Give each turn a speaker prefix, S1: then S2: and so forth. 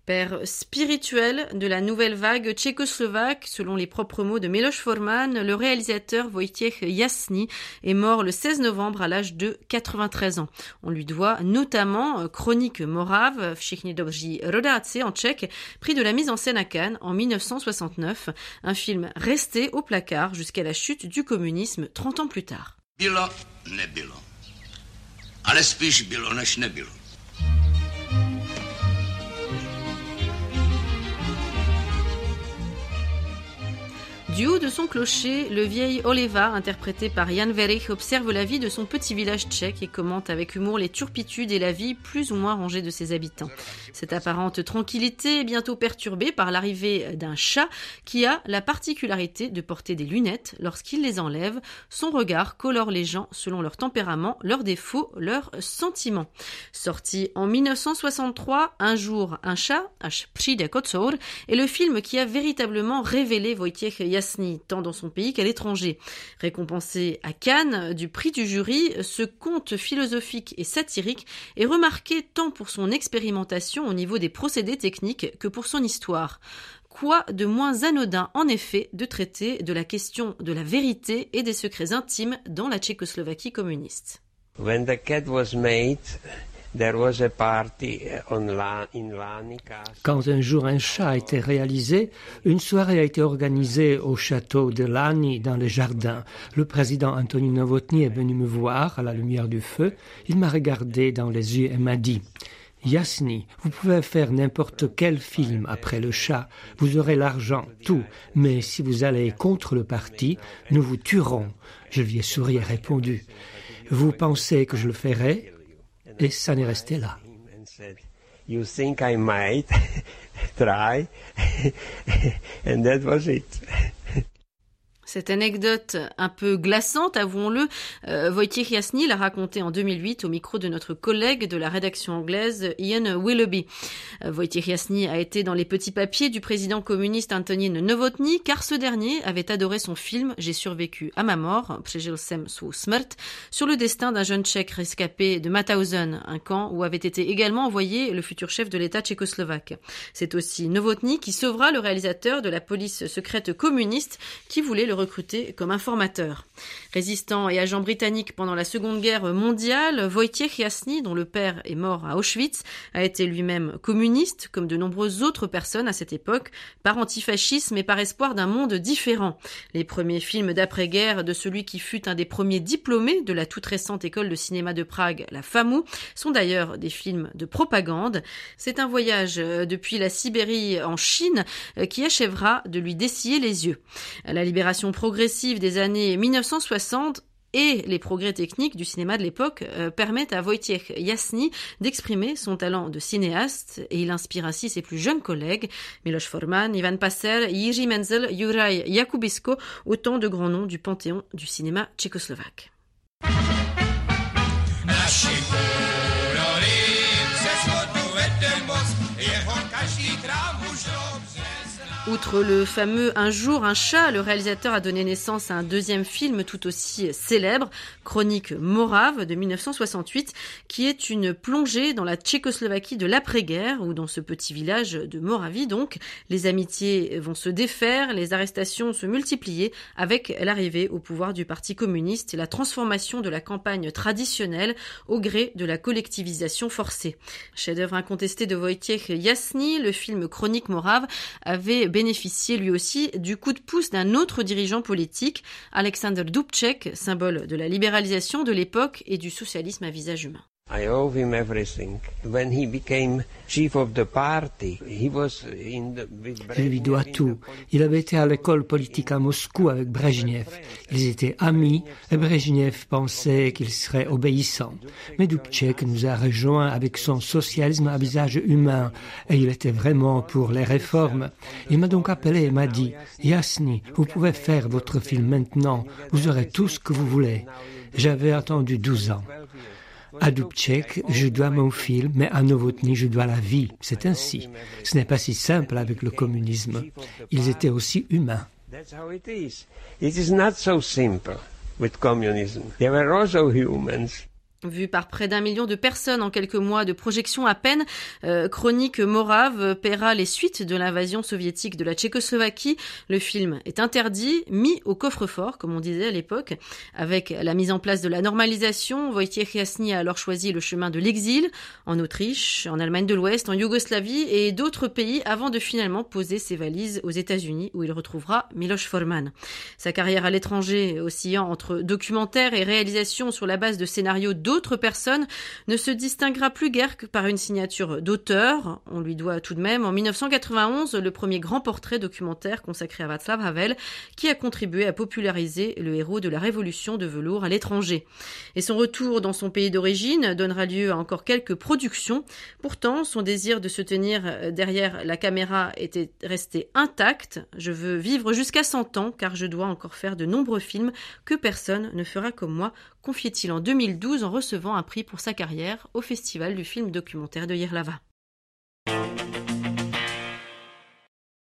S1: Père spirituel de la nouvelle vague tchécoslovaque, selon les propres mots de Miloš Forman, le réalisateur Wojciech Jasný est mort le 16 novembre à l'âge de 93 ans. On lui doit notamment Chronique morave, Všichni dobří rodáci en tchèque, prix de la mise en scène à Cannes en 1969, un film resté au placard jusqu'à la chute du communisme 30 ans plus tard.
S2: Bylo, nebylo. Ale spíš bylo, než nebylo.
S1: Du haut de son clocher, le vieil Oleva, interprété par Jan Werich, observe la vie de son petit village tchèque et commente avec humour les turpitudes et la vie plus ou moins rangée de ses habitants. Cette apparente tranquillité est bientôt perturbée par l'arrivée d'un chat qui a la particularité de porter des lunettes. Lorsqu'il les enlève, son regard colore les gens selon leur tempérament, leurs défauts, leurs sentiments. Sorti en 1963, Un jour, un chat, Až přijde kocour, est le film qui a véritablement révélé Wojciech Jasný, tant dans son pays qu'à l'étranger. Récompensé à Cannes du prix du jury, ce conte philosophique et satirique est remarqué tant pour son expérimentation au niveau des procédés techniques que pour son histoire. Quoi de moins anodin, en effet, de traiter de la question de la vérité et des secrets intimes dans la Tchécoslovaquie communiste.
S3: When the cat was made, there was a party in Lani Castle.
S4: Quand un jour un chat a été réalisé, une soirée a été organisée au château de Lani dans les jardins. Le président Anthony Novotny est venu me voir à la lumière du feu. Il m'a regardé dans les yeux et m'a dit « Jasný, vous pouvez faire n'importe quel film après le chat, vous aurez l'argent, tout, mais si vous allez contre le parti, nous vous tuerons. » Je lui ai souri et répondu « Vous pensez que je le ferai ?» Et ça n'est resté là.
S3: You think I might try? And that was it.
S1: Cette anecdote un peu glaçante, avouons-le, Wojciech Jasný l'a racontée en 2008 au micro de notre collègue de la rédaction anglaise Ian Willoughby. Wojciech Jasný a été dans les petits papiers du président communiste Antonín Novotný car ce dernier avait adoré son film « J'ai survécu à ma mort » Přežil jsem svou smrt, sur le destin d'un jeune tchèque rescapé de Mauthausen, un camp où avait été également envoyé le futur chef de l'État tchécoslovaque. C'est aussi Novotný qui sauvera le réalisateur de la police secrète communiste qui voulait le recruté comme informateur. Résistant et agent britannique pendant la Seconde Guerre mondiale, Wojciech Jasný, dont le père est mort à Auschwitz, a été lui-même communiste, comme de nombreuses autres personnes à cette époque, par antifascisme et par espoir d'un monde différent. Les premiers films d'après-guerre de celui qui fut un des premiers diplômés de la toute récente école de cinéma de Prague, la FAMU, sont d'ailleurs des films de propagande. C'est un voyage depuis la Sibérie en Chine qui achèvera de lui dessiller les yeux. La libération progressive des années 1960 et les progrès techniques du cinéma de l'époque permettent à Wojciech Jasný d'exprimer son talent de cinéaste et il inspire ainsi ses plus jeunes collègues, Miloš Forman, Ivan Passer, Jiří Menzel, Juraj Jakubisko, autant de grands noms du panthéon du cinéma tchécoslovaque. Outre le fameux Un jour, un chat, le réalisateur a donné naissance à un deuxième film tout aussi célèbre, Chronique morave de 1968, qui est une plongée dans la Tchécoslovaquie de l'après-guerre, où dans ce petit village de Moravie donc, les amitiés vont se défaire, les arrestations se multiplier avec l'arrivée au pouvoir du Parti communiste et la transformation de la campagne traditionnelle au gré de la collectivisation forcée. Chef-d'œuvre incontesté de Wojciech Jasný, le film Chronique morave avait bénéficié lui aussi du coup de pouce d'un autre dirigeant politique, Alexander Dubček, symbole de la libéralisation de l'époque et du socialisme à visage humain.
S3: I owe him everything. When he became chief of the party, he was
S4: Je lui dois tout. Il avait été à l'école politique à Moscou avec Brejnev. Ils étaient amis et Brejnev pensait qu'il serait obéissant. Mais Dubček nous a rejoints avec son socialisme à visage humain et il était vraiment pour les réformes. Il m'a donc appelé et m'a dit « Jasný, vous pouvez faire votre film maintenant. Vous aurez tout ce que vous voulez. » J'avais attendu 12 ans. À Dubček, je dois mon film, mais à Novotný, je dois la vie. C'est ainsi. Ce n'est pas si simple avec le communisme. Ils étaient aussi humains.
S3: That's how it is. It is not so simple with communism. They were also humans.
S1: Vu par près d'1 million de personnes en quelques mois de projection à peine, Chronique morave paiera les suites de l'invasion soviétique de la Tchécoslovaquie. Le film est interdit, mis au coffre-fort, comme on disait à l'époque. Avec la mise en place de la normalisation, Wojciech Jasny a alors choisi le chemin de l'exil, en Autriche, en Allemagne de l'Ouest, en Yougoslavie et d'autres pays, avant de finalement poser ses valises aux États-Unis, où il retrouvera Miloš Forman. Sa carrière à l'étranger, oscillant entre documentaires et réalisations sur la base de scénarios d'autres personnes, ne se distinguera plus guère que par une signature d'auteur. On lui doit tout de même, en 1991, le premier grand portrait documentaire consacré à Václav Havel, qui a contribué à populariser le héros de la révolution de velours à l'étranger. Et son retour dans son pays d'origine donnera lieu à encore quelques productions. Pourtant, son désir de se tenir derrière la caméra était resté intact. Je veux vivre jusqu'à 100 ans, car je dois encore faire de nombreux films que personne ne fera comme moi, confiait-il en 2012 en recevant un prix pour sa carrière au Festival du film documentaire de Jihlava.